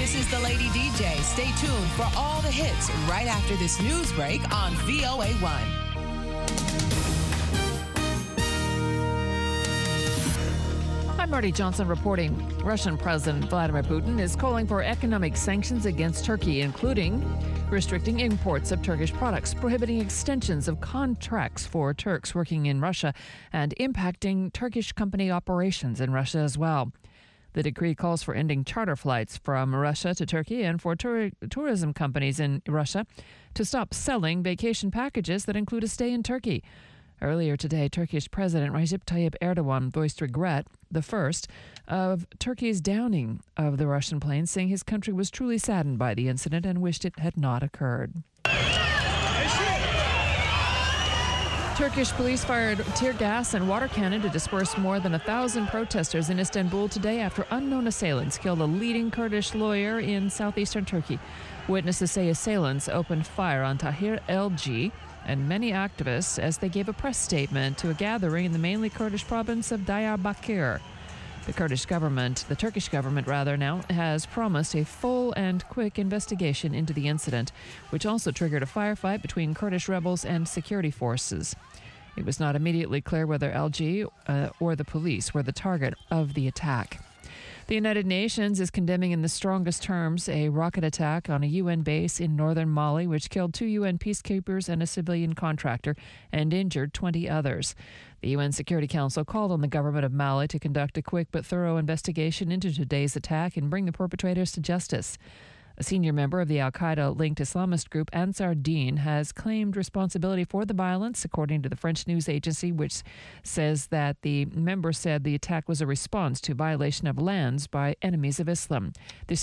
This is the Lady DJ. Stay tuned for all the hits right after this news break on VOA1. I'm Marty Johnson reporting. Russian President Vladimir Putin is calling for economic sanctions against Turkey, including restricting imports of Turkish products, prohibiting extensions of contracts for Turks working in Russia, and impacting Turkish company operations in Russia as well. The decree calls for ending charter flights from Russia to Turkey and for tourism companies in Russia to stop selling vacation packages that include a stay in Turkey. Earlier today, Turkish President Recep Tayyip Erdogan voiced regret, the first, of Turkey's downing of the Russian plane, saying his country was truly saddened by the incident and wished it had not occurred. Turkish police fired tear gas and water cannon to disperse more than 1,000 protesters in Istanbul today after unknown assailants killed a leading Kurdish lawyer in southeastern Turkey. Witnesses say assailants opened fire on Tahir Elci and many activists as they gave a press statement to a gathering in the mainly Kurdish province of Diyarbakir. The Turkish government now has promised a full and quick investigation into the incident, which also triggered a firefight between Kurdish rebels and security forces. It was not immediately clear whether Elci or the police were the target of the attack. The United Nations is condemning in the strongest terms a rocket attack on a UN base in northern Mali, which killed 2 UN peacekeepers and a civilian contractor and injured 20 others. The UN Security Council called on the government of Mali to conduct a quick but thorough investigation into today's attack and bring the perpetrators to justice. A senior member of the al-Qaeda-linked Islamist group Ansar Dine has claimed responsibility for the violence, according to the French news agency, which says that the member said the attack was a response to violation of lands by enemies of Islam.